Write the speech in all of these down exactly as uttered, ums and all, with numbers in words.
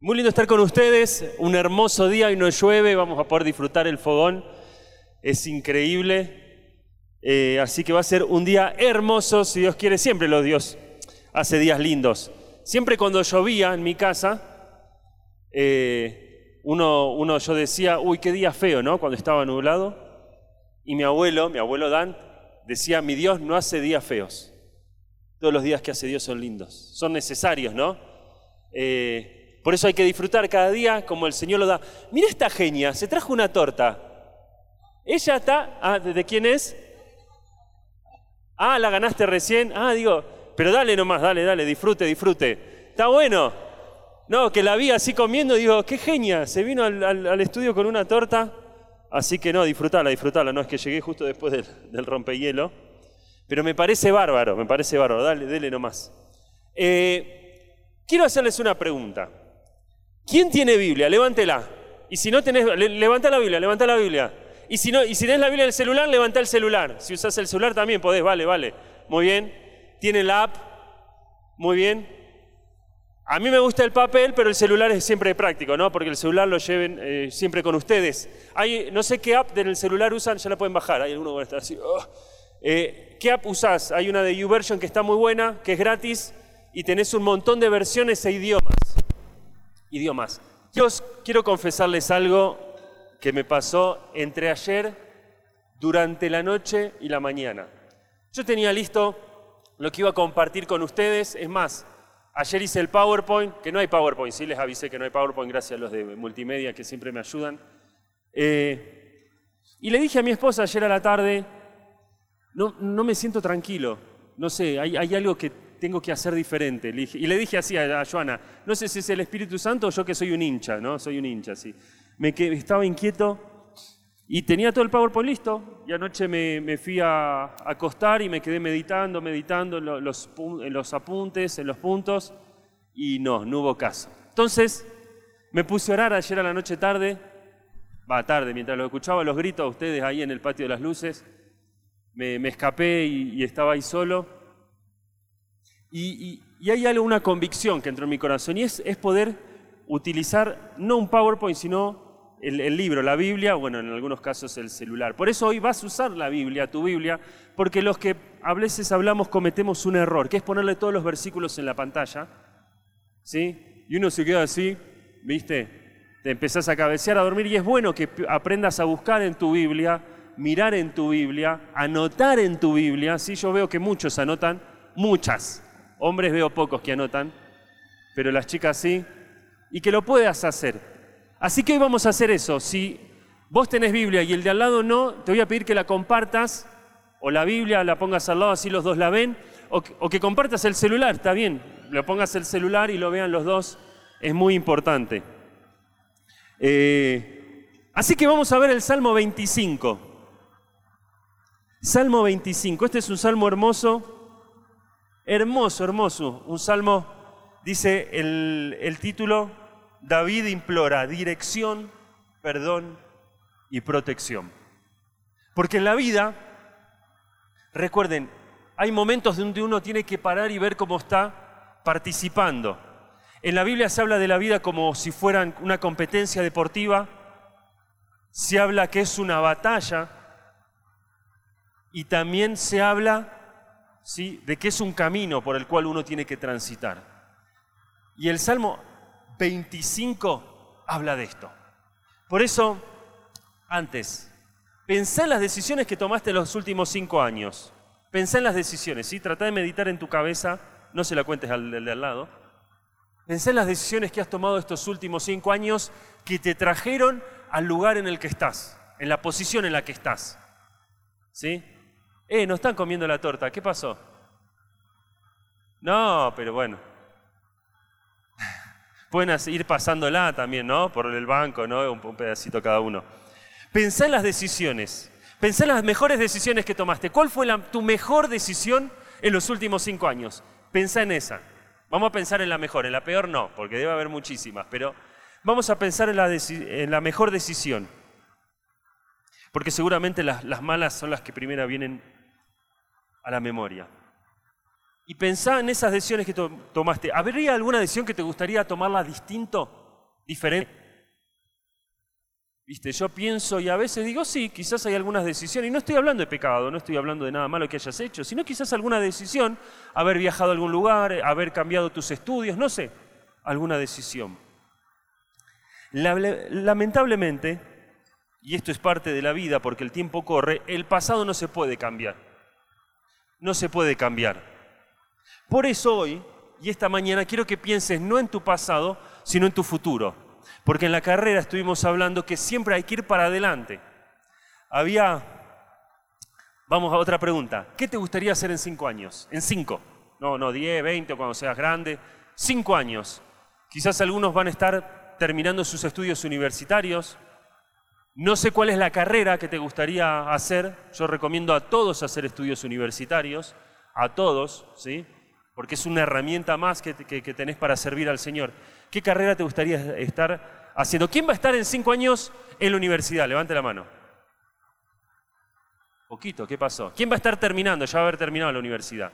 Muy lindo estar con ustedes, un hermoso día y no llueve, vamos a poder disfrutar el fogón, es increíble, eh, así que va a ser un día hermoso, si Dios quiere, siempre los Dios hace días lindos. Siempre cuando llovía en mi casa, eh, uno, uno yo decía, uy, qué día feo, ¿no? Cuando estaba nublado, y mi abuelo, mi abuelo Dan, decía, mi Dios no hace días feos, todos los días que hace Dios son lindos, son necesarios, ¿no? Eh, Por eso hay que disfrutar cada día como el Señor lo da. Mira esta genia, se trajo una torta. Ella está... Ah, ¿de quién es? Ah, la ganaste recién. Ah, digo, pero dale nomás, dale, dale, disfrute, disfrute. Está bueno. No, que la vi así comiendo, digo, qué genia. Se vino al, al, al estudio con una torta. Así que no, disfrutala, disfrutala. No, es que llegué justo después del, del rompehielo. Pero me parece bárbaro, me parece bárbaro. Dale, dale nomás. Eh, quiero hacerles una pregunta. ¿Quién tiene Biblia? Levántela. Y si no tenés, le, levanta la Biblia, levanta la Biblia. Y si, no, y si tenés la Biblia en el celular, levanta el celular. Si usás el celular también podés, vale, vale. Muy bien. ¿Tienen la app? Muy bien. A mí me gusta el papel, pero el celular es siempre práctico, ¿no? Porque el celular lo lleven eh, siempre con ustedes. Hay, no sé qué app del celular usan, ya la pueden bajar. Hay alguno que va a estar así. Oh. Eh, ¿Qué app usás? Hay una de YouVersion que está muy buena, que es gratis, y tenés un montón de versiones e idiomas. Idiomas. Yo quiero confesarles algo que me pasó entre ayer, durante la noche y la mañana. Yo tenía listo lo que iba a compartir con ustedes. Es más, ayer hice el PowerPoint, que no hay PowerPoint, sí les avisé que no hay PowerPoint, gracias a los de multimedia que siempre me ayudan. Eh, y le dije a mi esposa ayer a la tarde, no, no me siento tranquilo, no sé, hay, hay algo que tengo que hacer diferente. Y le dije así a Joana, no sé si es el Espíritu Santo o yo que soy un hincha, ¿no? Soy un hincha, sí. Me quedé, estaba inquieto y tenía todo el PowerPoint listo. Y anoche me, me fui a, a acostar y me quedé meditando, meditando en los, en los apuntes, en los puntos. Y no, no hubo caso. Entonces, me puse a orar ayer a la noche tarde. Va, tarde, mientras lo escuchaba los gritos a ustedes ahí en el patio de las luces. Me, me escapé y, y estaba ahí solo. Y, y, y hay algo, una convicción que entró en mi corazón, y es, es poder utilizar no un PowerPoint, sino el, el libro, la Biblia, bueno, en algunos casos el celular. Por eso hoy vas a usar la Biblia, tu Biblia, porque los que a veces hablamos cometemos un error, que es ponerle todos los versículos en la pantalla, ¿sí? Y uno se queda así, ¿viste? Te empezás a cabecear, a dormir, y es bueno que aprendas a buscar en tu Biblia, mirar en tu Biblia, anotar en tu Biblia, ¿sí? Yo veo que muchos anotan, muchas. Hombres veo pocos que anotan, pero las chicas sí, y que lo puedas hacer. Así que hoy vamos a hacer eso. Si vos tenés Biblia y el de al lado no, te voy a pedir que la compartas, o la Biblia la pongas al lado, así los dos la ven, o que, o que compartas el celular, está bien, lo pongas el celular y lo vean los dos, es muy importante. Eh, así que vamos a ver el Salmo veinticinco. Salmo veinticinco, este es un salmo hermoso. Hermoso, hermoso. Un salmo, dice el, el título, David implora dirección, perdón y protección. Porque en la vida, recuerden, hay momentos donde uno tiene que parar y ver cómo está participando. En la Biblia se habla de la vida como si fuera una competencia deportiva, se habla que es una batalla y también se habla, ¿sí?, de que es un camino por el cual uno tiene que transitar. Y el Salmo veinticinco habla de esto. Por eso, antes, pensá en las decisiones que tomaste en los últimos cinco años. Pensá en las decisiones, ¿sí? Tratá de meditar en tu cabeza, no se la cuentes al de al lado. Pensá en las decisiones que has tomado estos últimos cinco años que te trajeron al lugar en el que estás, en la posición en la que estás. ¿Sí? Eh, no están comiendo la torta, ¿qué pasó? No, pero bueno. Pueden ir pasándola también, ¿no? Por el banco, ¿no? Un, un pedacito cada uno. Pensá en las decisiones. Pensá en las mejores decisiones que tomaste. ¿Cuál fue la, tu mejor decisión en los últimos cinco años? Pensá en esa. Vamos a pensar en la mejor, en la peor no, porque debe haber muchísimas, pero vamos a pensar en la, en la mejor decisión. Porque seguramente las, las malas son las que primero vienen a la memoria. Y pensá en esas decisiones que to- tomaste. ¿Habría alguna decisión que te gustaría tomarla distinto? diferente. Viste, yo pienso y a veces digo, sí, quizás hay algunas decisiones, y no estoy hablando de pecado, no estoy hablando de nada malo que hayas hecho, sino quizás alguna decisión, haber viajado a algún lugar, haber cambiado tus estudios, no sé, alguna decisión. Lamentablemente, y esto es parte de la vida porque el tiempo corre, el pasado no se puede cambiar. No se puede cambiar. Por eso hoy y esta mañana quiero que pienses no en tu pasado, sino en tu futuro. Porque en la carrera estuvimos hablando que siempre hay que ir para adelante. Había, vamos a otra pregunta, ¿qué te gustaría hacer en cinco años? En cinco, no, no, diez, veinte o cuando seas grande. Cinco años. Quizás algunos van a estar terminando sus estudios universitarios. No sé cuál es la carrera que te gustaría hacer. Yo recomiendo a todos hacer estudios universitarios, a todos, ¿sí? Porque es una herramienta más que, que, que tenés para servir al Señor. ¿Qué carrera te gustaría estar haciendo? ¿Quién va a estar en cinco años en la universidad? Levante la mano. Poquito, ¿qué pasó? ¿Quién va a estar terminando? Ya va a haber terminado la universidad.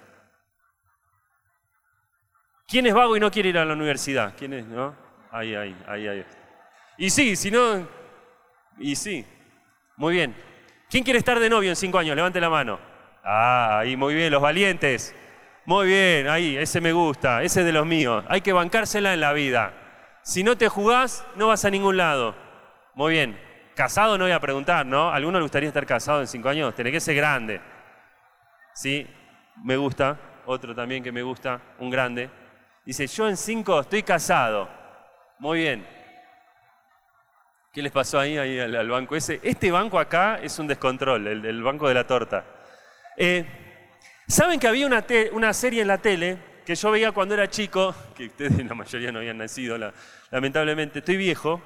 ¿Quién es vago y no quiere ir a la universidad? ¿Quién es? ¿No? Ahí, ahí, ahí, ahí. Y sí, si no... Y sí. Muy bien. ¿Quién quiere estar de novio en cinco años? Levante la mano. Ah, ahí, muy bien, los valientes. Muy bien, ahí, ese me gusta, ese es de los míos. Hay que bancársela en la vida. Si no te jugás, no vas a ningún lado. Muy bien. Casado no voy a preguntar, ¿no? ¿A alguno le gustaría estar casado en cinco años? Tenés que ser grande. Sí, me gusta. Otro también que me gusta, un grande. Dice, yo en cinco estoy casado. Muy bien. ¿Qué les pasó ahí, ahí al, al banco ese? Este banco acá es un descontrol, el, el banco de la torta. Eh... ¿Saben que había una, te una serie en la tele que yo veía cuando era chico, que ustedes la mayoría no habían nacido, la, lamentablemente, estoy viejo,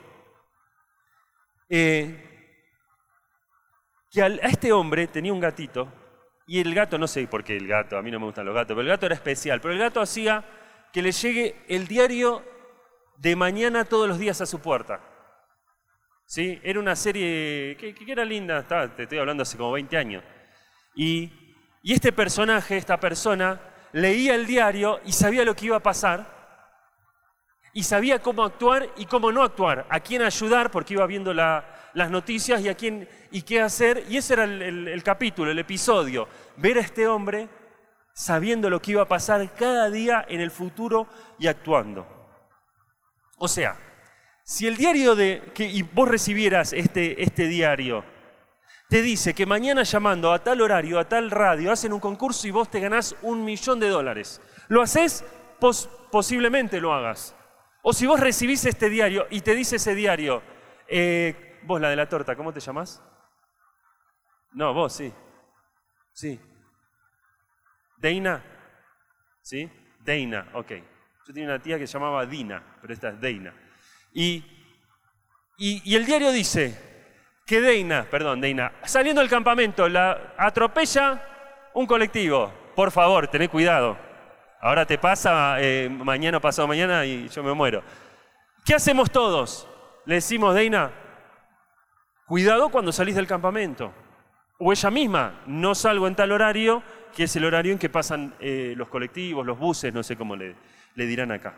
eh, que al, a este hombre tenía un gatito, y el gato, no sé por qué el gato, a mí no me gustan los gatos, pero el gato era especial, pero el gato hacía que le llegue el diario de mañana todos los días a su puerta. ¿Sí? Era una serie que, que era linda, estaba, te estoy hablando hace como veinte años, y... Y este personaje, esta persona, leía el diario y sabía lo que iba a pasar y sabía cómo actuar y cómo no actuar, a quién ayudar porque iba viendo la, las noticias y a quién y qué hacer. Y ese era el, el, el capítulo, el episodio, ver a este hombre sabiendo lo que iba a pasar cada día en el futuro y actuando. O sea, si el diario de que y vos recibieras este, este diario te dice que mañana llamando a tal horario, a tal radio, hacen un concurso y vos te ganás un millón de dólares. ¿Lo hacés? Pos posiblemente lo hagas. O si vos recibís este diario y te dice ese diario, eh, vos la de la torta, ¿cómo te llamás? No, vos, sí. Sí. ¿Deina? ¿Sí? Deina, ok. Yo tenía una tía que se llamaba Dina, pero esta es Deina. Y, y, y el diario dice... que Deina, perdón, Deina, saliendo del campamento, la atropella un colectivo. Por favor, tené cuidado. Ahora te pasa, eh, mañana o pasado mañana y yo me muero. ¿Qué hacemos todos? Le decimos, Deina, cuidado cuando salís del campamento. O ella misma, no salgo en tal horario, que es el horario en que pasan eh, los colectivos, los buses, no sé cómo le, le dirán acá.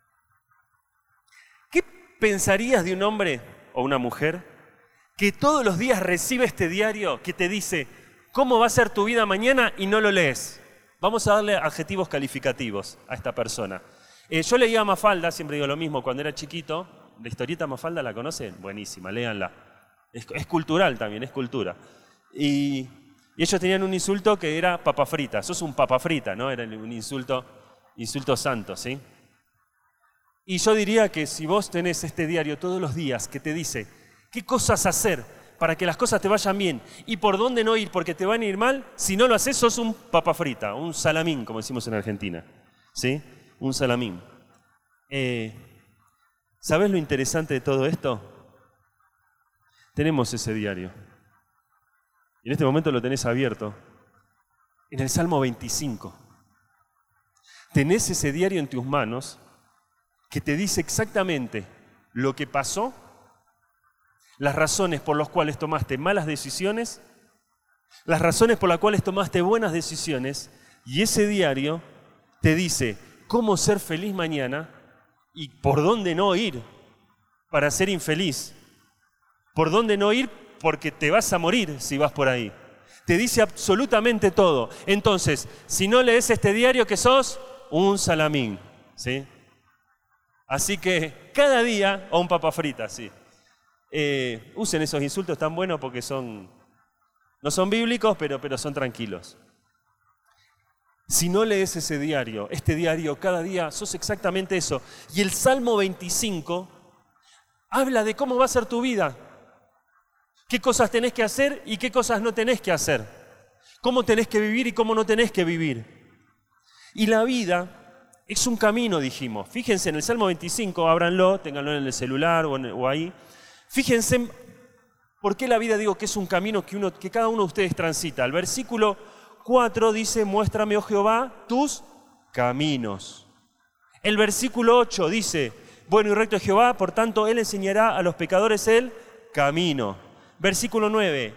¿Qué pensarías de un hombre o una mujer que todos los días recibe este diario que te dice cómo va a ser tu vida mañana y no lo lees? Vamos a darle adjetivos calificativos a esta persona. Eh, yo leía a Mafalda, siempre digo lo mismo, cuando era chiquito. ¿La historieta Mafalda la conocen? Buenísima, léanla. Es, es cultural también, es cultura. Y, y ellos tenían un insulto que era papa frita. Sos un papa frita, ¿no? Era un insulto, insulto santo, ¿sí? Y yo diría que si vos tenés este diario todos los días que te dice qué cosas hacer para que las cosas te vayan bien y por dónde no ir porque te van a ir mal, si no lo haces sos un papa frita, un salamín, como decimos en Argentina. ¿Sí? Un salamín. Eh, ¿Sabés lo interesante de todo esto? Tenemos ese diario. Y en este momento lo tenés abierto. En el Salmo veinticinco. Tenés ese diario en tus manos que te dice exactamente lo que pasó, las razones por las cuales tomaste malas decisiones, las razones por las cuales tomaste buenas decisiones, y ese diario te dice cómo ser feliz mañana y por dónde no ir para ser infeliz. ¿Por dónde no ir? Porque te vas a morir si vas por ahí. Te dice absolutamente todo. Entonces, si no lees este diario, ¿qué sos? Un salamín, ¿sí? Así que cada día, o un papa frita, sí. Eh, usen esos insultos tan buenos porque son, no son bíblicos, pero, pero son tranquilos. Si no lees ese diario, este diario cada día, sos exactamente eso. Y el Salmo veinticinco habla de cómo va a ser tu vida. Qué cosas tenés que hacer y qué cosas no tenés que hacer. Cómo tenés que vivir y cómo no tenés que vivir. Y la vida es un camino, dijimos. Fíjense en el Salmo veinticinco, ábranlo, ténganlo en el celular o, en, o ahí. Fíjense por qué la vida digo que es un camino que, uno, que cada uno de ustedes transita. El versículo cuatro dice, muéstrame, oh Jehová, tus caminos. El versículo ocho dice, bueno y recto es Jehová, por tanto, Él enseñará a los pecadores el camino. Versículo nueve,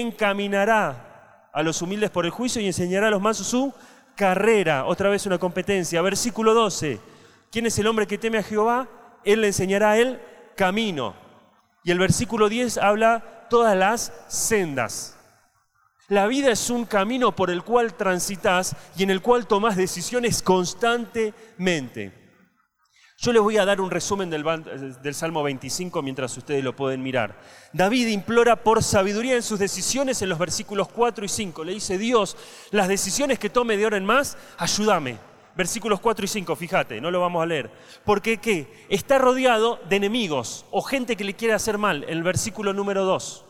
encaminará a los humildes por el juicio y enseñará a los mansos su carrera. Otra vez una competencia. Versículo doce, ¿quién es el hombre que teme a Jehová? Él le enseñará el camino. Y el versículo diez habla todas las sendas. La vida es un camino por el cual transitas y en el cual tomás decisiones constantemente. Yo les voy a dar un resumen del, del Salmo veinticinco mientras ustedes lo pueden mirar. David implora por sabiduría en sus decisiones en los versículos cuatro y cinco. Le dice, Dios, las decisiones que tome de ahora en más, ayúdame. Versículos cuatro y cinco, fíjate, no lo vamos a leer. Porque ¿qué? Está rodeado de enemigos o gente que le quiere hacer mal, en el versículo número dos.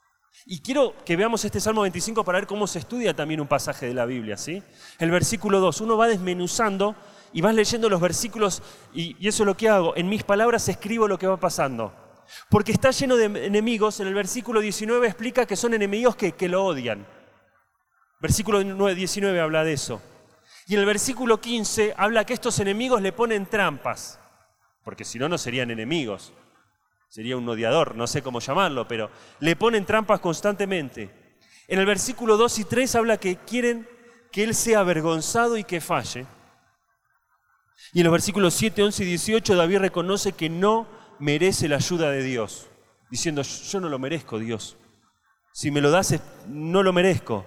Y quiero que veamos este Salmo veinticinco para ver cómo se estudia también un pasaje de la Biblia, ¿sí? El versículo dos, uno va desmenuzando y vas leyendo los versículos y, y eso es lo que hago. En mis palabras escribo lo que va pasando. Porque está lleno de enemigos. En el versículo diecinueve explica que son enemigos que, que lo odian. Versículo diecinueve habla de eso. Y en el versículo quince habla que estos enemigos le ponen trampas. Porque si no, no serían enemigos. Sería un odiador, no sé cómo llamarlo, pero le ponen trampas constantemente. En el versículo dos y tres habla que quieren que él sea avergonzado y que falle. Y en los versículos siete, once y dieciocho David reconoce que no merece la ayuda de Dios, diciendo, yo no lo merezco, Dios. Si me lo das, no lo merezco.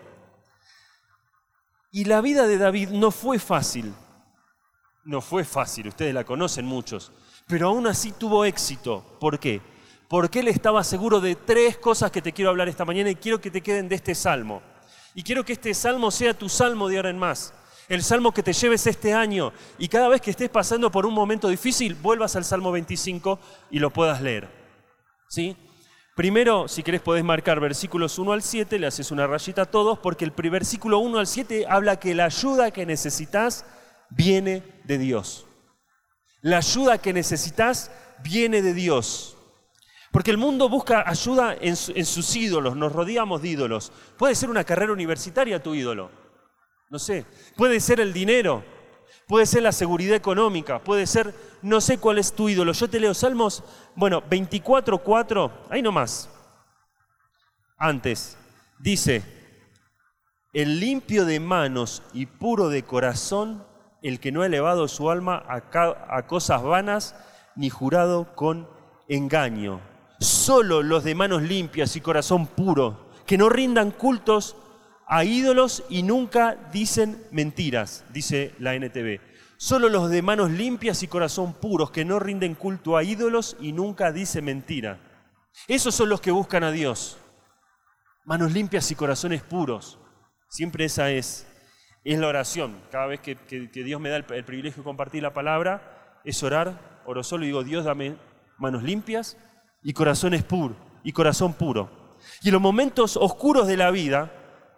Y la vida de David no fue fácil. No fue fácil, ustedes la conocen muchos. Pero aún así tuvo éxito. ¿Por qué? Porque él estaba seguro de tres cosas que te quiero hablar esta mañana y quiero que te queden de este salmo. Y quiero que este salmo sea tu salmo de ahora en más. El salmo que te lleves este año y cada vez que estés pasando por un momento difícil, vuelvas al Salmo veinticinco y lo puedas leer. ¿Sí? Primero, si querés podés marcar versículos uno al siete, le haces una rayita a todos, porque el versículo uno al siete habla que la ayuda que necesitas viene de Dios. La ayuda que necesitas viene de Dios. Porque el mundo busca ayuda en, su, en sus ídolos, nos rodeamos de ídolos. Puede ser una carrera universitaria tu ídolo. No sé, puede ser el dinero, puede ser la seguridad económica, puede ser, no sé cuál es tu ídolo. Yo te leo Salmos, bueno, veinticuatro, cuatro, ahí nomás. Antes, dice, el limpio de manos y puro de corazón, el que no ha elevado su alma a, ca- a cosas vanas, ni jurado con engaño. Solo los de manos limpias y corazón puro, que no rindan cultos a ídolos y nunca dicen mentiras, dice la N T V. Solo los de manos limpias y corazón puros, que no rinden culto a ídolos y nunca dicen mentira. Esos son los que buscan a Dios. Manos limpias y corazones puros. Siempre esa es, es la oración. Cada vez que, que, que Dios me da el, el privilegio de compartir la palabra, es orar, oro solo y digo, Dios, dame manos limpias y corazones puros, y corazón puro. Y en los momentos oscuros de la vida,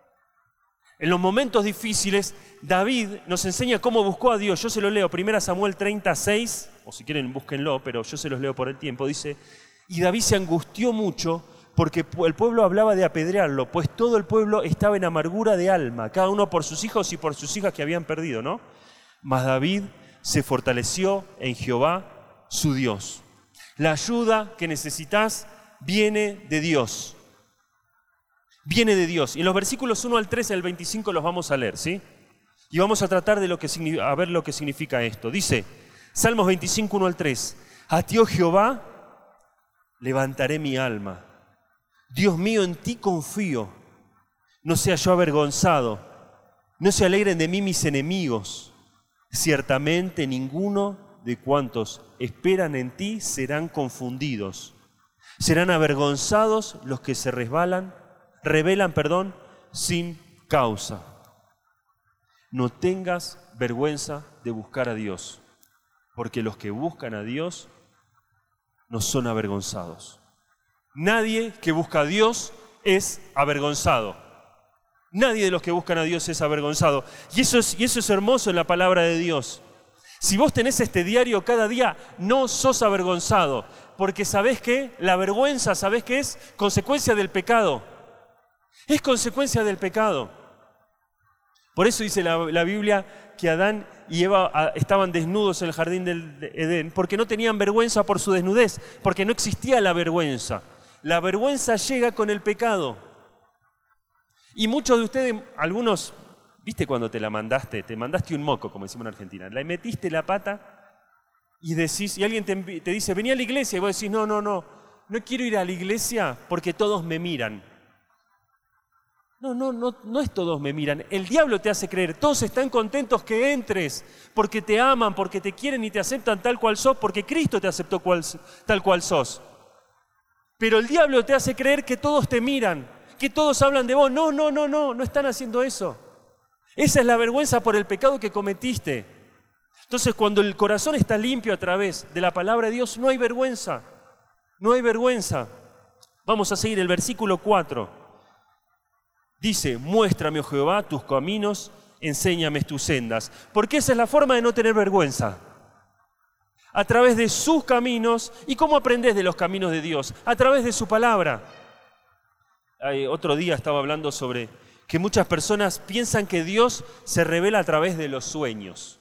en los momentos difíciles, David nos enseña cómo buscó a Dios. Yo se lo leo, primero Samuel treinta, seis, o si quieren búsquenlo, pero yo se los leo por el tiempo. Dice, y David se angustió mucho porque el pueblo hablaba de apedrearlo, pues todo el pueblo estaba en amargura de alma, cada uno por sus hijos y por sus hijas que habían perdido, ¿no? Mas David se fortaleció en Jehová, su Dios. La ayuda que necesitas viene de Dios. Viene de Dios. Y en los versículos uno al tres, el veinticinco los vamos a leer, ¿sí? Y vamos a tratar de lo que, a ver lo que significa esto. Dice, Salmos veinticinco, uno al tres. A ti, oh Jehová, levantaré mi alma. Dios mío, en ti confío. No sea yo avergonzado. No se alegren de mí mis enemigos. Ciertamente ninguno de cuantos esperan en ti serán confundidos. Serán avergonzados los que se resbalan, rebelan, perdón, sin causa. No tengas vergüenza de buscar a Dios, porque los que buscan a Dios no son avergonzados. Nadie que busca a Dios es avergonzado. Nadie de los que buscan a Dios es avergonzado. Y eso es, y eso es hermoso en la palabra de Dios. Si vos tenés este diario cada día, no sos avergonzado, porque ¿sabés qué? La vergüenza, ¿sabés qué es? Consecuencia del pecado. Es consecuencia del pecado. Por eso dice la, la Biblia que Adán y Eva a, estaban desnudos en el jardín del Edén, porque no tenían vergüenza por su desnudez, porque no existía la vergüenza. La vergüenza llega con el pecado. Y muchos de ustedes, algunos, ¿viste cuando te la mandaste? Te mandaste un moco, como decimos en Argentina. Le metiste la pata y decís, y alguien te, te dice, vení a la iglesia, y vos decís, no, no, no, no quiero ir a la iglesia porque todos me miran. No, no, no, no es todos me miran. El diablo te hace creer, todos están contentos que entres, porque te aman, porque te quieren y te aceptan tal cual sos, porque Cristo te aceptó cual, tal cual sos. Pero el diablo te hace creer que todos te miran, que todos hablan de vos. No, no, no, no, no están haciendo eso. Esa es la vergüenza por el pecado que cometiste. Entonces, cuando el corazón está limpio a través de la palabra de Dios, no hay vergüenza. No hay vergüenza. Vamos a seguir el versículo cuatro. Dice, muéstrame, oh Jehová, tus caminos, enséñame tus sendas. Porque esa es la forma de no tener vergüenza. A través de sus caminos. ¿Y cómo aprendés de los caminos de Dios? A través de su palabra. Ay, otro día estaba hablando sobre que muchas personas piensan que Dios se revela a través de los sueños.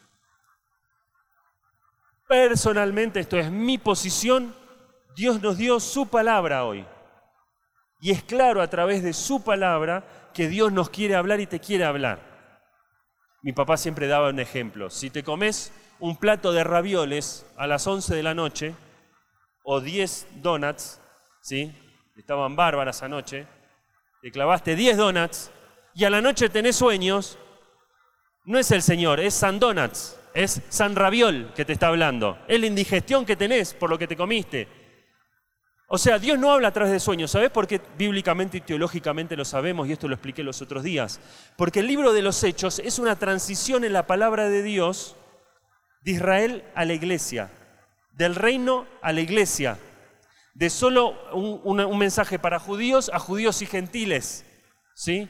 Personalmente, esto es mi posición, Dios nos dio su palabra hoy. Y es claro a través de su palabra que Dios nos quiere hablar y te quiere hablar. Mi papá siempre daba un ejemplo. Si te comes un plato de ravioles a las once de la noche, o diez donuts, ¿sí? Estaban bárbaras anoche, te clavaste diez donuts, y a la noche tenés sueños, no es el Señor, es San Donuts, es San Raviol que te está hablando. Es la indigestión que tenés por lo que te comiste. O sea, Dios no habla a través de sueños. ¿Sabés por qué bíblicamente y teológicamente lo sabemos? Y esto lo expliqué los otros días. Porque el libro de los Hechos es una transición en la palabra de Dios de Israel a la iglesia, del reino a la iglesia, de solo un, un, un mensaje para judíos a judíos y gentiles, ¿sí?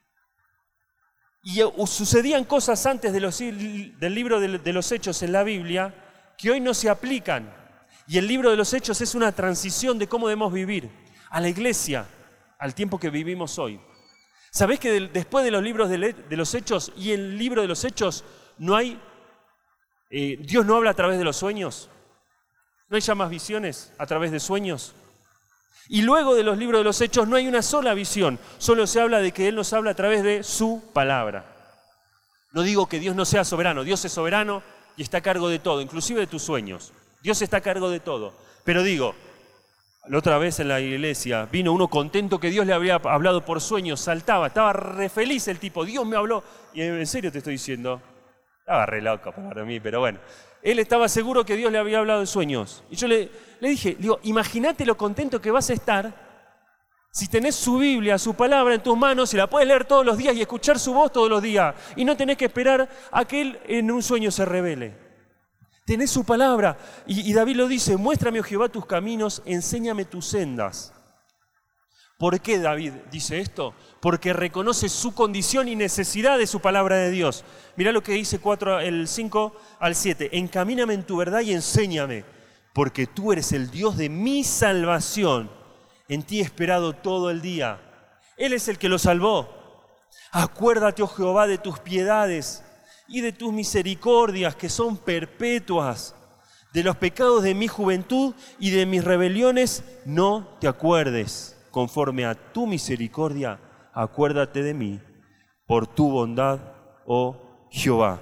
Y sucedían cosas antes de los, del libro de, de los Hechos en la Biblia que hoy no se aplican. Y el libro de los Hechos es una transición de cómo debemos vivir a la iglesia, al tiempo que vivimos hoy. ¿Sabés que de, después de los libros de, de los Hechos y el libro de los Hechos no hay, eh, Dios no habla a través de los sueños? ¿No hay ya más visiones a través de sueños? Y luego de los libros de los Hechos no hay una sola visión, solo se habla de que Él nos habla a través de su palabra. No digo que Dios no sea soberano, Dios es soberano y está a cargo de todo, inclusive de tus sueños. Dios está a cargo de todo. Pero digo, la otra vez en la iglesia vino uno contento que Dios le había hablado por sueños, saltaba, estaba re feliz el tipo, Dios me habló. Y en serio te estoy diciendo, estaba re loco para mí, pero bueno. Él estaba seguro que Dios le había hablado en sueños. Y yo le, le dije, digo, imagínate lo contento que vas a estar si tenés su Biblia, su palabra en tus manos y la puedes leer todos los días y escuchar su voz todos los días. Y no tenés que esperar a que Él en un sueño se revele. Tenés su palabra. Y, y David lo dice, muéstrame, oh Jehová, tus caminos, enséñame tus sendas. ¿Por qué David dice esto? Porque reconoce su condición y necesidad de su palabra de Dios. Mirá lo que dice cuatro, el cinco al siete. Encamíname en tu verdad y enséñame, porque tú eres el Dios de mi salvación. En ti he esperado todo el día. Él es el que lo salvó. Acuérdate, oh Jehová, de tus piedades y de tus misericordias que son perpetuas. De los pecados de mi juventud y de mis rebeliones no te acuerdes. Conforme a tu misericordia, acuérdate de mí, por tu bondad, oh Jehová.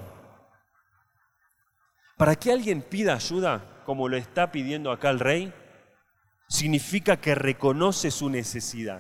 Para que alguien pida ayuda, como lo está pidiendo acá el rey, Significa que reconoce su necesidad.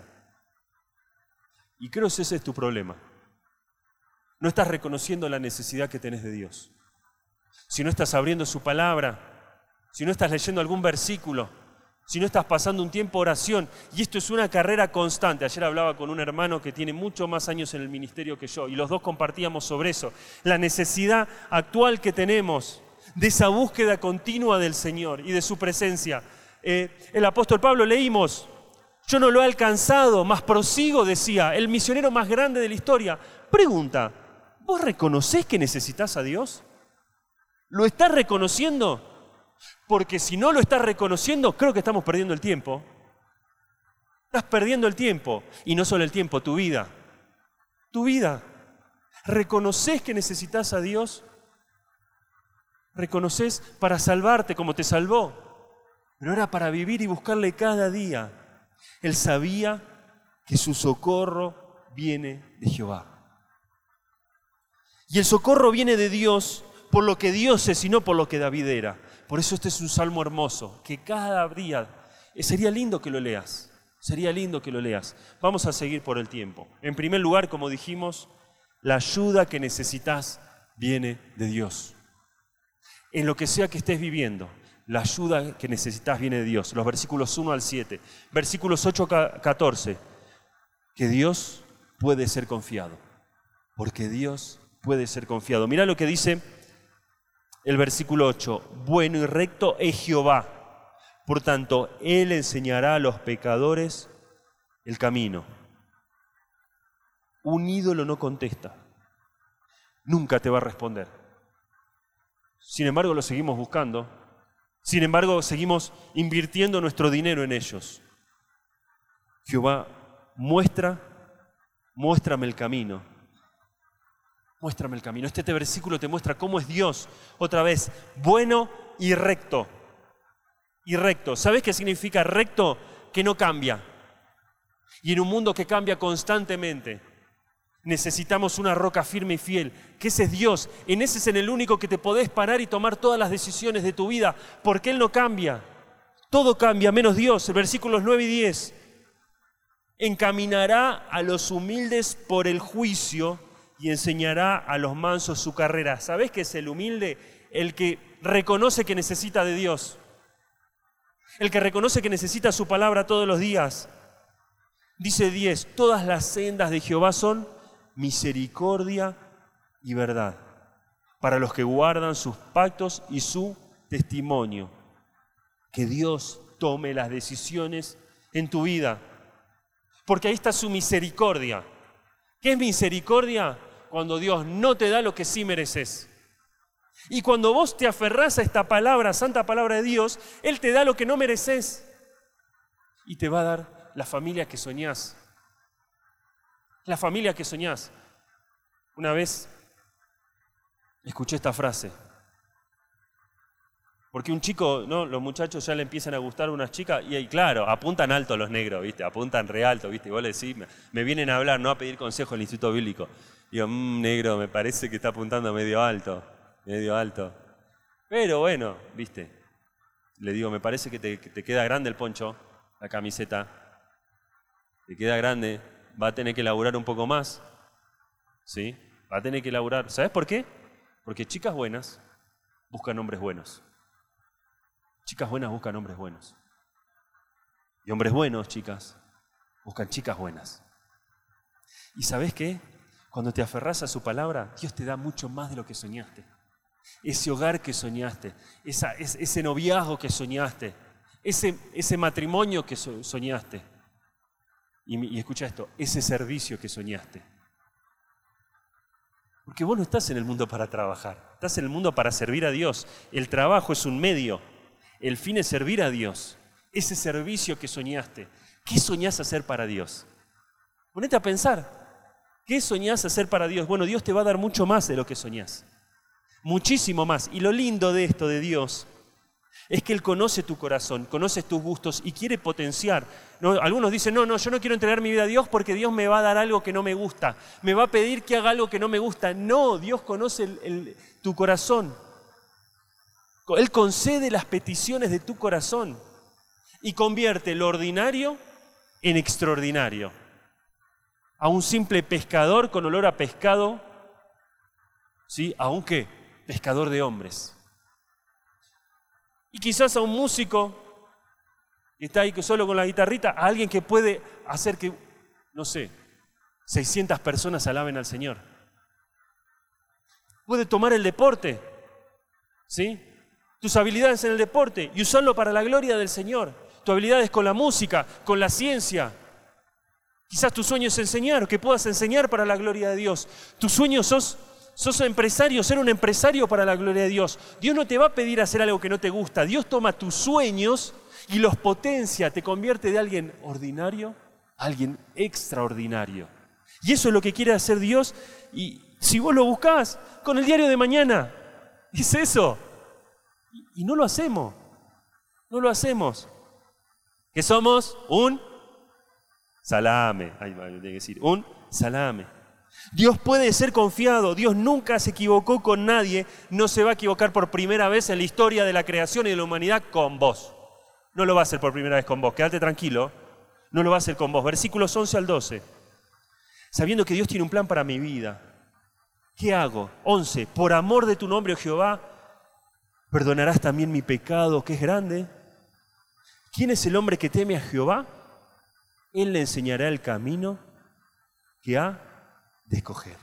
Y creo que ese es tu problema. No estás reconociendo la necesidad que tenés de Dios. Si no estás abriendo su palabra, si no estás leyendo algún versículo, si no estás pasando un tiempo de oración, y esto es una carrera constante. Ayer hablaba con un hermano que tiene mucho más años en el ministerio que yo, y los dos compartíamos sobre eso. La necesidad actual que tenemos de esa búsqueda continua del Señor y de su presencia. Eh, el apóstol Pablo leímos, yo no lo he alcanzado, mas prosigo, decía, el misionero más grande de la historia. Pregunta, ¿vos reconocés que necesitas a Dios? ¿Lo estás reconociendo? Porque si no lo estás reconociendo, creo que estamos perdiendo el tiempo. Estás perdiendo el tiempo. Y no solo el tiempo, tu vida. Tu vida. ¿Reconoces que necesitas a Dios? ¿Reconoces para salvarte como te salvó? Pero era para vivir y buscarle cada día. Él sabía que su socorro viene de Jehová. Y el socorro viene de Dios por lo que Dios es y no por lo que David era. Por eso este es un salmo hermoso, que cada día, sería lindo que lo leas, sería lindo que lo leas. Vamos a seguir por el tiempo. En primer lugar, como dijimos, la ayuda que necesitas viene de Dios. En lo que sea que estés viviendo, la ayuda que necesitas viene de Dios. Los versículos uno al siete, versículos ocho a catorce, que Dios puede ser confiado, porque Dios puede ser confiado. Mirá lo que dice el versículo ocho, bueno y recto es Jehová, por tanto, Él enseñará a los pecadores el camino. Un ídolo no contesta, nunca te va a responder. Sin embargo, lo seguimos buscando, sin embargo, seguimos invirtiendo nuestro dinero en ellos. Jehová, muestra, muéstrame el camino. Muéstrame el camino. Este, este versículo te muestra cómo es Dios. Otra vez, bueno y recto. Y recto. ¿Sabes qué significa recto? Que no cambia. Y en un mundo que cambia constantemente, necesitamos una roca firme y fiel, que ese es Dios. En ese es en el único que te podés parar y tomar todas las decisiones de tu vida, porque Él no cambia. Todo cambia, menos Dios. Versículos nueve y diez. Encaminará a los humildes por el juicio y enseñará a los mansos su carrera. ¿Sabés qué es el humilde? El que reconoce que necesita de Dios. El que reconoce que necesita su palabra todos los días. Dice diez, todas las sendas de Jehová son misericordia y verdad, para los que guardan sus pactos y su testimonio. Que Dios tome las decisiones en tu vida, porque ahí está su misericordia. ¿Qué es misericordia? Cuando Dios no te da lo que sí mereces. Y cuando vos te aferrás a esta palabra, santa palabra de Dios, Él te da lo que no mereces. Y te va a dar la familia que soñás. La familia que soñás. Una vez escuché esta frase. Porque un chico, ¿no? Los muchachos ya le empiezan a gustar a unas chicas y ahí, claro, apuntan alto los negros, ¿viste? Apuntan re alto, ¿viste? Y vos le decís, me, me vienen a hablar, no a pedir consejo al Instituto Bíblico. Digo, mmm, negro, me parece que está apuntando medio alto, medio alto. Pero bueno, ¿viste? Le digo, me parece que te, que te queda grande el poncho, la camiseta. Te queda grande, va a tener que laburar un poco más, ¿sí? Va a tener que laburar. ¿Sabes por qué? Porque chicas buenas buscan hombres buenos. Chicas buenas buscan hombres buenos. Y hombres buenos, chicas, buscan chicas buenas. ¿Y sabés qué? Cuando te aferrás a su palabra, Dios te da mucho más de lo que soñaste. Ese hogar que soñaste, esa, ese noviazgo que soñaste, ese, ese matrimonio que soñaste. Y, y escucha esto, ese servicio que soñaste. Porque vos no estás en el mundo para trabajar, estás en el mundo para servir a Dios. El trabajo es un medio. El fin es servir a Dios. Ese servicio que soñaste, ¿qué soñás hacer para Dios? Ponete a pensar, ¿qué soñás hacer para Dios? Bueno, Dios te va a dar mucho más de lo que soñás. Muchísimo más. Y lo lindo de esto de Dios es que Él conoce tu corazón, conoce tus gustos y quiere potenciar. ¿No? Algunos dicen, no, no, yo no quiero entregar mi vida a Dios porque Dios me va a dar algo que no me gusta. Me va a pedir que haga algo que no me gusta. No, Dios conoce el, el, tu corazón. Él concede las peticiones de tu corazón. y convierte lo ordinario en extraordinario. A un simple pescador con olor a pescado, ¿sí? ¿A un qué? Pescador de hombres. Y quizás a un músico que está ahí solo con la guitarrita, a alguien que puede hacer que, no sé, seiscientas personas alaben al Señor. Puede tomar el deporte, ¿sí? Tus habilidades en el deporte y usarlo para la gloria del Señor. Tus habilidades con la música, con la ciencia. Quizás tu sueño es enseñar, que puedas enseñar para la gloria de Dios. Tu sueño sos, sos empresario, ser un empresario para la gloria de Dios. Dios no te va a pedir hacer algo que no te gusta. Dios toma tus sueños y los potencia, te convierte de alguien ordinario a alguien extraordinario. Y eso es lo que quiere hacer Dios. Y si vos lo buscás con el diario de mañana, es eso. Y no lo hacemos. No lo hacemos. ¿Qué somos? Un salame. Ahí va, tiene que decir. Un salame. Dios puede ser confiado. Dios nunca se equivocó con nadie. No se va a equivocar por primera vez en la historia de la creación y de la humanidad con vos. No lo va a hacer por primera vez con vos. Quédate tranquilo. No lo va a hacer con vos. Versículos once al doce. Sabiendo que Dios tiene un plan para mi vida. ¿Qué hago? once. Por amor de tu nombre, oh Jehová, ¿perdonarás también mi pecado, que es grande? ¿Quién es el hombre que teme a Jehová? Él le enseñará el camino que ha de escoger.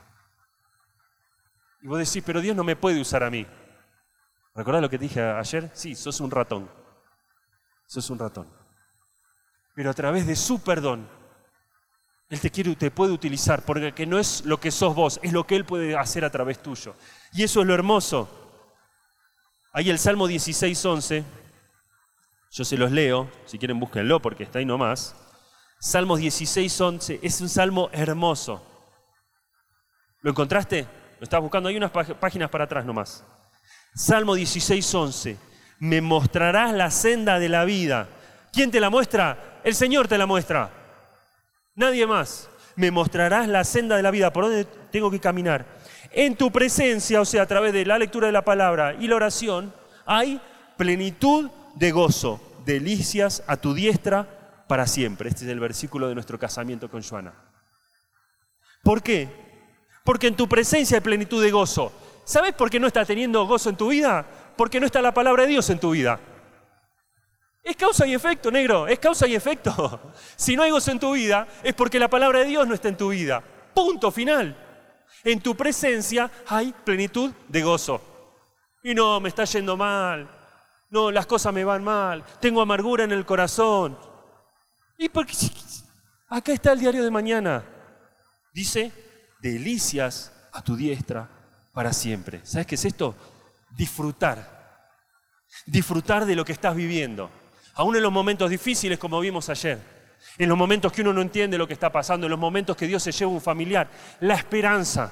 Y vos decís, pero Dios no me puede usar a mí. ¿Recordás lo que te dije ayer? Sí, sos un ratón. Sos un ratón. Pero a través de su perdón, Él te quiere, te puede utilizar, porque no es lo que sos vos, es lo que Él puede hacer a través tuyo. Y eso es lo hermoso. Ahí el Salmo dieciséis, once, yo se los leo, si quieren búsquenlo porque está ahí nomás. Salmos dieciséis, once, es un salmo hermoso. ¿Lo encontraste? ¿Lo estás buscando? Hay unas páginas para atrás nomás. Salmo dieciséis, once, me mostrarás la senda de la vida. ¿Quién te la muestra? El Señor te la muestra. Nadie más. Me mostrarás la senda de la vida, por dónde tengo que caminar. En tu presencia, o sea, a través de la lectura de la palabra y la oración, hay plenitud de gozo, delicias a tu diestra para siempre. Este es el versículo de nuestro casamiento con Joana. ¿Por qué? Porque en tu presencia hay plenitud de gozo. ¿Sabes por qué no estás teniendo gozo en tu vida? Porque no está la palabra de Dios en tu vida. Es causa y efecto, negro, es causa y efecto. Si no hay gozo en tu vida, es porque la palabra de Dios no está en tu vida. Punto final. En tu presencia hay plenitud de gozo. Y no, me está yendo mal. No, las cosas me van mal. Tengo amargura en el corazón. ¿Y por qué? Acá está el diario de mañana. Dice, delicias a tu diestra para siempre. ¿Sabes qué es esto? Disfrutar. Disfrutar de lo que estás viviendo. Aún en los momentos difíciles, como vimos ayer. En los momentos que uno no entiende lo que está pasando, en los momentos que Dios se lleva a un familiar. La esperanza.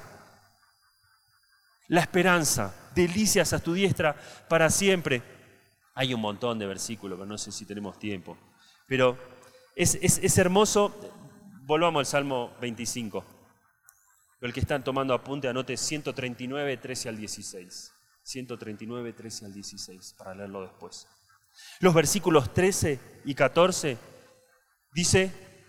La esperanza. Delicias a tu diestra para siempre. Hay un montón de versículos, pero no sé si tenemos tiempo. Pero es, es, es hermoso. Volvamos al Salmo veinticinco. El que están tomando apunte, anote ciento treinta y nueve, trece al dieciséis. ciento treinta y nueve, trece al dieciséis, para leerlo después. Los versículos trece y catorce dice,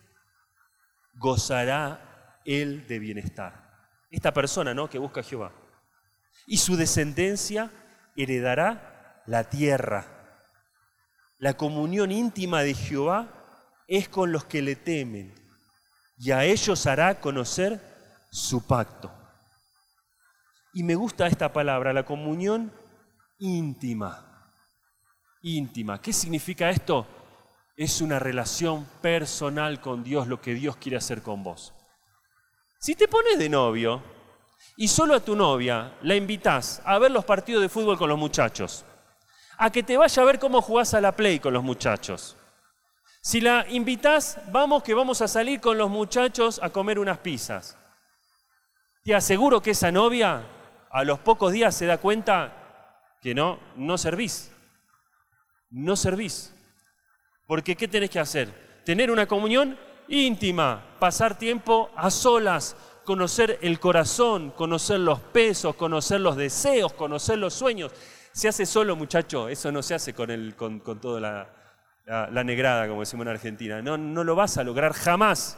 gozará él de bienestar. Esta persona, ¿no?, que busca a Jehová. Y su descendencia heredará la tierra. La comunión íntima de Jehová es con los que le temen, y a ellos hará conocer su pacto. Y me gusta esta palabra, la comunión íntima. Íntima. ¿Qué significa esto? Es una relación personal con Dios, lo que Dios quiere hacer con vos. Si te pones de novio y solo a tu novia la invitás a ver los partidos de fútbol con los muchachos, a que te vaya a ver cómo jugás a la Play con los muchachos. Si la invitás, vamos que vamos a salir con los muchachos a comer unas pizzas. Te aseguro que esa novia a los pocos días se da cuenta que no, no servís. No servís. Porque ¿qué tenés que hacer? Tener una comunión íntima, pasar tiempo a solas, conocer el corazón, conocer los pesos, conocer los deseos, conocer los sueños. Se hace solo, muchacho, eso no se hace con, el, con, con toda la, la, la negrada, como decimos en Argentina. No, no lo vas a lograr jamás.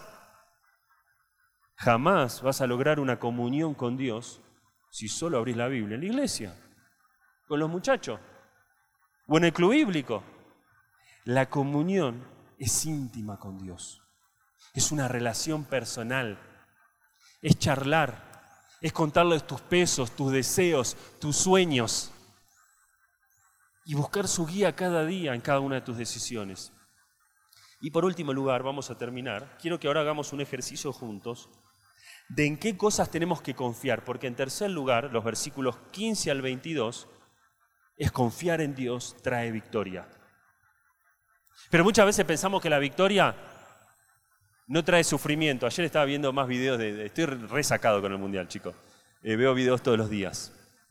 Jamás vas a lograr una comunión con Dios si solo abrís la Biblia en la iglesia, con los muchachos, o en el club bíblico. La comunión es íntima con Dios. Es una relación personal. Es charlar. Es contarle tus pesos, tus deseos, tus sueños. Y buscar su guía cada día en cada una de tus decisiones. Y por último lugar, vamos a terminar. Quiero que ahora hagamos un ejercicio juntos de en qué cosas tenemos que confiar. Porque en tercer lugar, los versículos quince al veintidós, es confiar en Dios trae victoria. Pero muchas veces pensamos que la victoria no trae sufrimiento. Ayer estaba viendo más videos de... de estoy resacado con el Mundial, chicos. Eh, veo videos todos los días.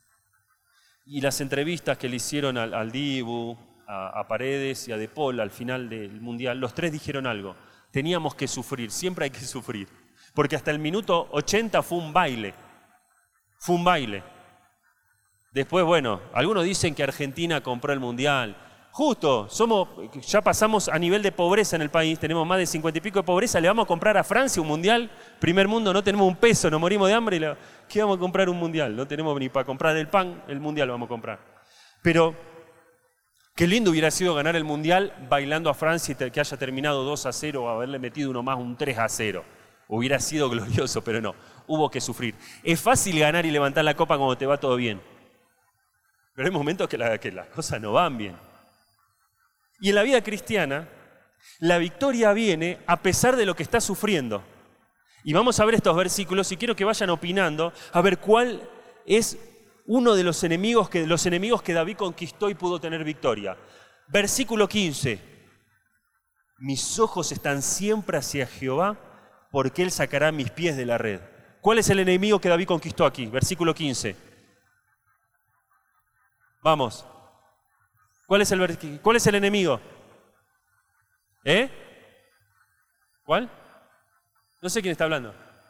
Y las entrevistas que le hicieron al, al Dibu, a, a Paredes y a De Paul al final del Mundial, los tres dijeron algo. Teníamos que sufrir, siempre hay que sufrir. Porque hasta el minuto ochenta fue un baile. Fue un baile. Después, bueno, algunos dicen que Argentina compró el Mundial. Justo, somos, ya pasamos a nivel de pobreza en el país, tenemos más de cincuenta y pico de pobreza, le vamos a comprar a Francia un mundial, primer mundo, no tenemos un peso, nos morimos de hambre, y le, ¿qué vamos a comprar un mundial? No tenemos ni para comprar el pan, el mundial lo vamos a comprar. Pero qué lindo hubiera sido ganar el mundial bailando a Francia y que haya terminado dos a cero o haberle metido uno más, un tres a cero. Hubiera sido glorioso, pero no, hubo que sufrir. Es fácil ganar y levantar la copa cuando te va todo bien, pero hay momentos que, la, que las cosas no van bien. Y en la vida cristiana, la victoria viene a pesar de lo que estás sufriendo. Y vamos a ver estos versículos y quiero que vayan opinando a ver cuál es uno de los enemigos que, los enemigos que David conquistó y pudo tener victoria. Versículo quince. Mis ojos están siempre hacia Jehová, porque Él sacará mis pies de la red. ¿Cuál es el enemigo que David conquistó aquí? Versículo quince. Vamos. ¿Cuál es el, cuál es el enemigo? ¿Eh? ¿Cuál? No sé quién está hablando.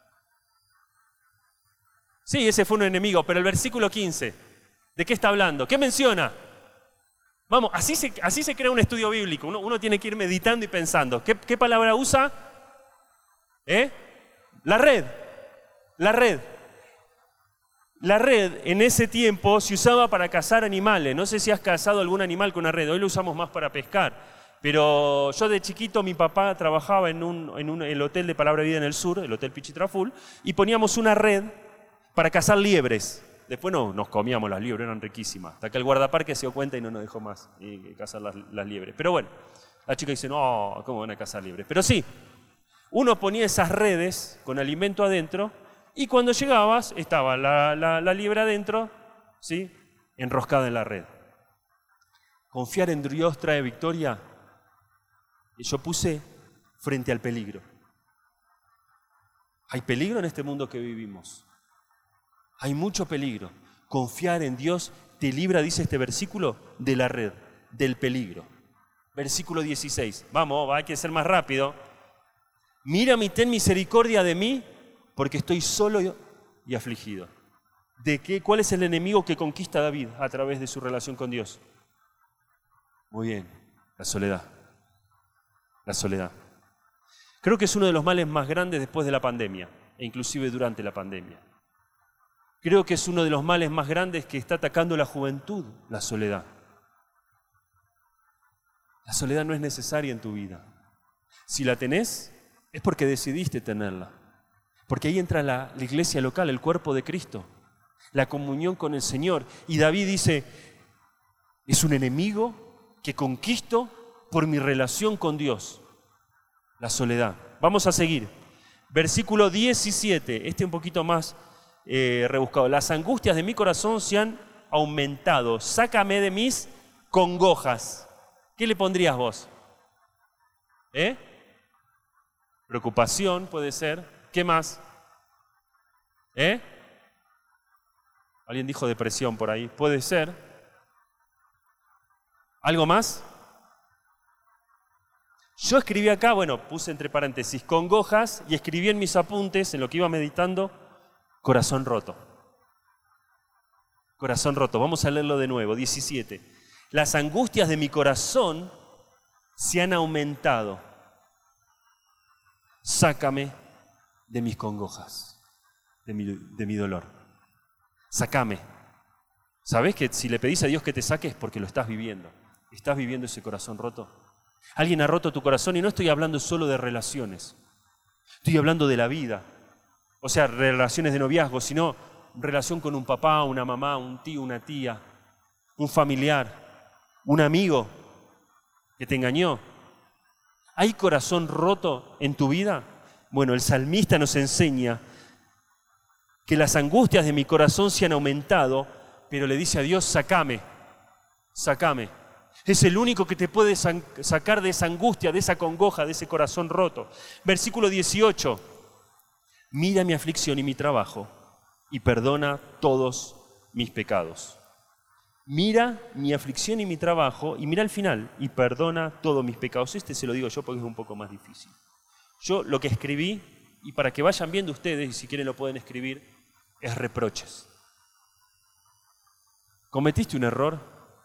Sí, ese fue un enemigo, pero el versículo quince, ¿de qué está hablando? ¿Qué menciona? Vamos, así se, así se crea un estudio bíblico. Uno, uno tiene que ir meditando y pensando. ¿Qué, qué palabra usa? ¿Eh? La red. La red. La red en ese tiempo se usaba para cazar animales. No sé si has cazado algún animal con una red. Hoy lo usamos más para pescar. Pero yo de chiquito, mi papá trabajaba en, un, en un, el hotel de Palabra Vida en el sur, el Hotel Pichitraful, y poníamos una red para cazar liebres. Después no, nos comíamos las liebres, eran riquísimas. Hasta que el guardaparque se dio cuenta y no nos dejó más y cazar las, las liebres. Pero bueno, la chica dice, no, ¿cómo van a cazar liebres? Pero sí, uno ponía esas redes con alimento adentro. Y cuando llegabas, estaba la, la, la liebre adentro, ¿sí? Enroscada en la red. Confiar en Dios trae victoria. Y yo puse frente al peligro. Hay peligro en este mundo que vivimos. Hay mucho peligro. Confiar en Dios te libra, dice este versículo, de la red, del peligro. Versículo dieciséis. Vamos, hay que ser más rápido. Mírame y ten misericordia de mí, porque estoy solo y afligido. ¿De qué? ¿Cuál es el enemigo que conquista a David a través de su relación con Dios? Muy bien, la soledad. La soledad. Creo que es uno de los males más grandes después de la pandemia, e inclusive durante la pandemia. Creo que es uno de los males más grandes que está atacando la juventud, la soledad. La soledad no es necesaria en tu vida. Si la tenés, es porque decidiste tenerla. Porque ahí entra la, la iglesia local, el cuerpo de Cristo, la comunión con el Señor. Y David dice, es un enemigo que conquisto por mi relación con Dios, la soledad. Vamos a seguir. Versículo diecisiete, este un poquito más eh, rebuscado. Las angustias de mi corazón se han aumentado. Sácame de mis congojas. ¿Qué le pondrías vos? ¿Eh? Preocupación puede ser. ¿Qué más? ¿Eh? Alguien dijo depresión por ahí. Puede ser. ¿Algo más? Yo escribí acá, bueno, puse entre paréntesis congojas y escribí en mis apuntes, en lo que iba meditando, corazón roto. Corazón roto. Vamos a leerlo de nuevo. diecisiete. Las angustias de mi corazón se han aumentado. Sácame de mis congojas, de mi, de mi dolor. Sácame. ¿Sabés que si le pedís a Dios que te saque es porque lo estás viviendo? ¿Estás viviendo ese corazón roto? Alguien ha roto tu corazón y no estoy hablando solo de relaciones. Estoy hablando de la vida. O sea, relaciones de noviazgo, sino relación con un papá, una mamá, un tío, una tía, un familiar, un amigo que te engañó. ¿Hay corazón roto en tu vida? Bueno, el salmista nos enseña que las angustias de mi corazón se han aumentado, pero le dice a Dios, sácame, sácame. Es el único que te puede sacar de esa angustia, de esa congoja, de ese corazón roto. Versículo dieciocho. Mira mi aflicción y mi trabajo y perdona todos mis pecados. Mira mi aflicción y mi trabajo y mira al final y perdona todos mis pecados. Este se lo digo yo porque es un poco más difícil. Yo lo que escribí, y para que vayan viendo ustedes, y si quieren lo pueden escribir, es reproches. ¿Cometiste un error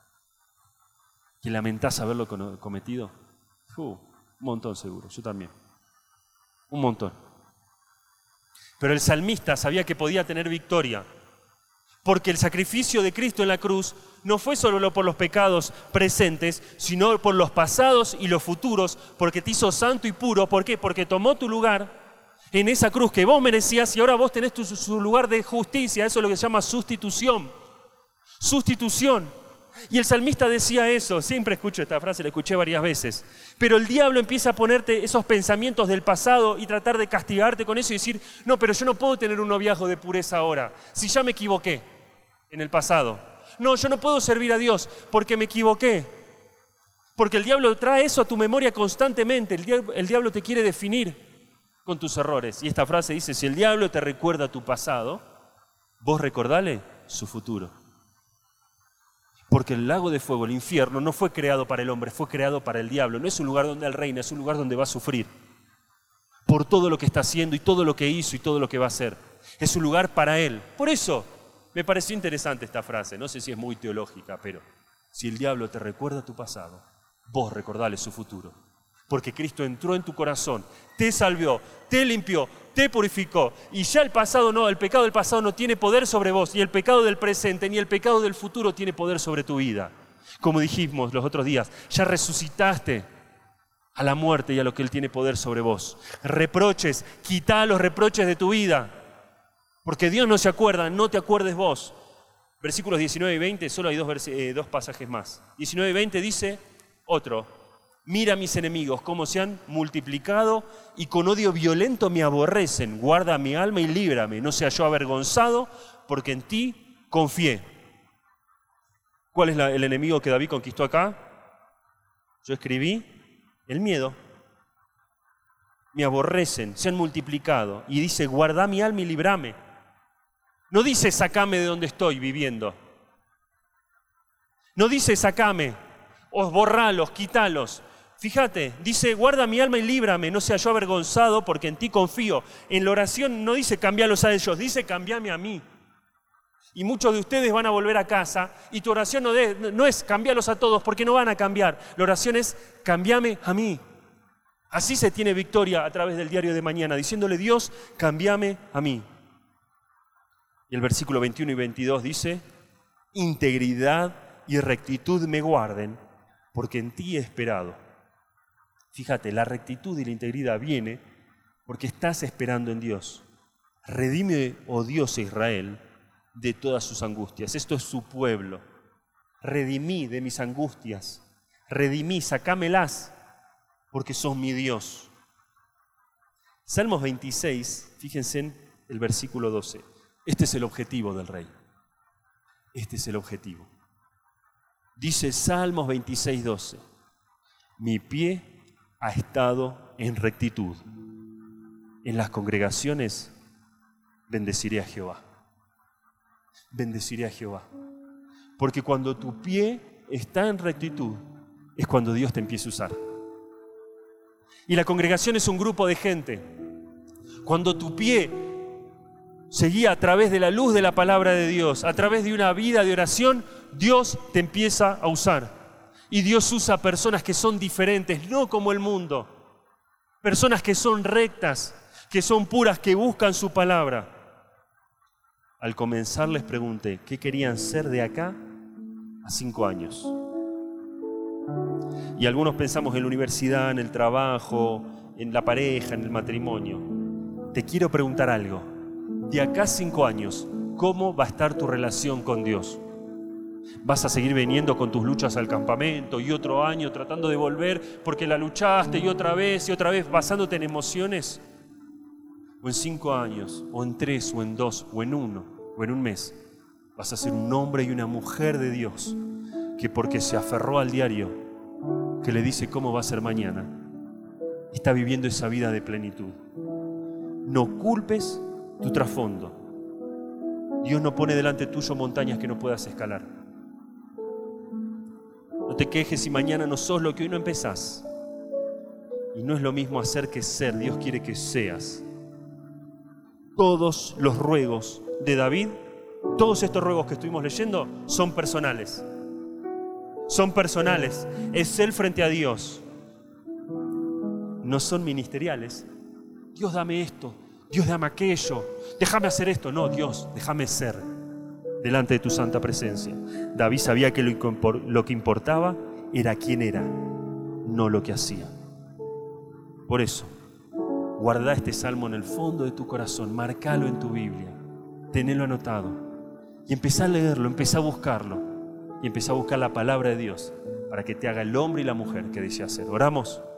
que lamentás haberlo cometido? Uh, un montón seguro, yo también. Un montón. Pero el salmista sabía que podía tener victoria, porque el sacrificio de Cristo en la cruz no fue solo por los pecados presentes, sino por los pasados y los futuros, porque te hizo santo y puro. ¿Por qué? Porque tomó tu lugar en esa cruz que vos merecías y ahora vos tenés tu, su lugar de justicia. Eso es lo que se llama sustitución. Sustitución. Y el salmista decía eso, siempre escucho esta frase, la escuché varias veces, pero el diablo empieza a ponerte esos pensamientos del pasado y tratar de castigarte con eso y decir, no, pero yo no puedo tener un noviazgo de pureza ahora, si ya me equivoqué en el pasado. No, yo no puedo servir a Dios porque me equivoqué. Porque el diablo trae eso a tu memoria constantemente, el diablo, el diablo te quiere definir con tus errores. Y esta frase dice, si el diablo te recuerda tu pasado, vos recordale su futuro. Porque el lago de fuego, el infierno, no fue creado para el hombre, fue creado para el diablo. No es un lugar donde él reina, es un lugar donde va a sufrir. Por todo lo que está haciendo y todo lo que hizo y todo lo que va a hacer. Es un lugar para él. Por eso me pareció interesante esta frase. No sé si es muy teológica, pero si el diablo te recuerda tu pasado, vos recordale su futuro. Porque Cristo entró en tu corazón, te salvó, te limpió, te purificó. Y ya el pasado no, el pecado del pasado no tiene poder sobre vos, ni el pecado del presente, ni el pecado del futuro tiene poder sobre tu vida. Como dijimos los otros días, ya resucitaste a la muerte y a lo que Él tiene poder sobre vos. Reproches, quitá los reproches de tu vida. Porque Dios no se acuerda, no te acuerdes vos. Versículos diecinueve y veinte, solo hay dos, vers- eh, dos pasajes más. diecinueve y veinte dice otro. Mira a mis enemigos, cómo se han multiplicado y con odio violento me aborrecen. Guarda mi alma y líbrame, no sea yo avergonzado, porque en ti confié. ¿Cuál es la, el enemigo que David conquistó acá? Yo escribí el miedo. Me aborrecen, se han multiplicado. Y dice, guarda mi alma y líbrame. No dice, sacame de donde estoy viviendo. No dice, sacame, o borralos, quítalos. Fíjate, dice, guarda mi alma y líbrame, no sea yo avergonzado, porque en ti confío. En la oración no dice cambialos a ellos, dice cambiame a mí. Y muchos de ustedes van a volver a casa y tu oración no, de, no es cambialos a todos, porque no van a cambiar. La oración es cambiame a mí. Así se tiene victoria a través del diario de mañana, diciéndole Dios, cambiame a mí. Y el versículo veintiuno y veintidós dice, integridad y rectitud me guarden, porque en ti he esperado. Fíjate, la rectitud y la integridad viene porque estás esperando en Dios. Redime, oh Dios, a Israel de todas sus angustias. Esto es su pueblo. Redimí de mis angustias. Redimí, sacámelas, porque sos mi Dios. Salmos veintiséis, fíjense en el versículo doce. Este es el objetivo del rey. Este es el objetivo. Dice Salmos veintiséis, doce. Mi pie ha estado en rectitud. En las congregaciones bendeciré a Jehová. Bendeciré a Jehová. Porque cuando tu pie está en rectitud, es cuando Dios te empieza a usar. Y la congregación es un grupo de gente. Cuando tu pie se guía a través de la luz de la palabra de Dios, a través de una vida de oración, Dios te empieza a usar. Y Dios usa personas que son diferentes, no como el mundo. Personas que son rectas, que son puras, que buscan su palabra. Al comenzar les pregunté, ¿qué querían ser de acá a cinco años? Y algunos pensamos en la universidad, en el trabajo, en la pareja, en el matrimonio. Te quiero preguntar algo. De acá a cinco años, ¿cómo va a estar tu relación con Dios? ¿Vas a seguir viniendo con tus luchas al campamento y otro año tratando de volver porque la luchaste y otra vez y otra vez basándote en emociones? ¿O en cinco años, o en tres, o en dos, o en uno, o en un mes, vas a ser un hombre y una mujer de Dios que porque se aferró al diario que le dice cómo va a ser mañana, está viviendo esa vida de plenitud? No culpes tu trasfondo. Dios no pone delante tuyo montañas que no puedas escalar. No te quejes si mañana no sos lo que hoy no empezás. Y no es lo mismo hacer que ser. Dios quiere que seas. Todos los ruegos de David, todos estos ruegos que estuvimos leyendo, son personales. Son personales. Es él frente a Dios. No son ministeriales. Dios, dame esto. Dios, dame aquello. Déjame hacer esto. No, Dios, déjame ser delante de tu santa presencia. David sabía que lo que importaba era quién era, no lo que hacía. Por eso, guarda este salmo en el fondo de tu corazón, marcalo en tu Biblia, tenelo anotado y empezá a leerlo, empezá a buscarlo y empezá a buscar la palabra de Dios para que te haga el hombre y la mujer que desea ser. Oramos.